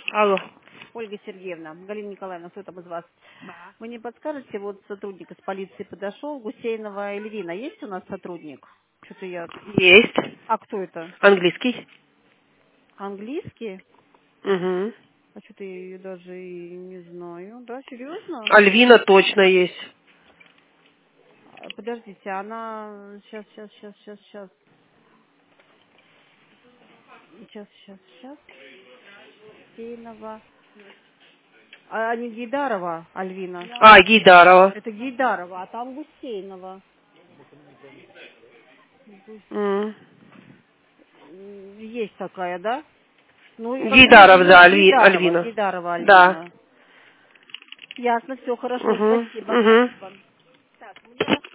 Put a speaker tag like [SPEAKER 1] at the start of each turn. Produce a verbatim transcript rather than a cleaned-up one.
[SPEAKER 1] Алло.
[SPEAKER 2] Ольга Сергеевна, Галина Николаевна, кто там из вас?
[SPEAKER 1] Да.
[SPEAKER 2] Вы не подскажете, вот сотрудник из полиции подошел, Гусейнова Эльвина, есть у нас сотрудник? Что-то я...
[SPEAKER 1] Есть.
[SPEAKER 2] А кто это?
[SPEAKER 1] Английский.
[SPEAKER 2] Английский?
[SPEAKER 1] Угу.
[SPEAKER 2] А что-то я ее даже и не знаю. Да, серьезно?
[SPEAKER 1] Альвина точно есть.
[SPEAKER 2] А, Подождите, она... Сейчас, сейчас, сейчас, сейчас, сейчас. Сейчас, сейчас, сейчас. Гусейнова. А не Гейдарова, Альвина?
[SPEAKER 1] А, Гейдарова.
[SPEAKER 2] Это Гейдарова, а там Гусейнова. Гус-
[SPEAKER 1] М.
[SPEAKER 2] м, Есть такая, да? Ну, и как бы,
[SPEAKER 1] Гейдаров,
[SPEAKER 2] ну,
[SPEAKER 1] да, Альви-
[SPEAKER 2] Гейдарова,
[SPEAKER 1] Альвина.
[SPEAKER 2] Гейдарова
[SPEAKER 1] Да.
[SPEAKER 2] Альвина. Ясно, все хорошо,
[SPEAKER 1] Угу.
[SPEAKER 2] спасибо,
[SPEAKER 1] Угу.
[SPEAKER 2] спасибо. Так, мне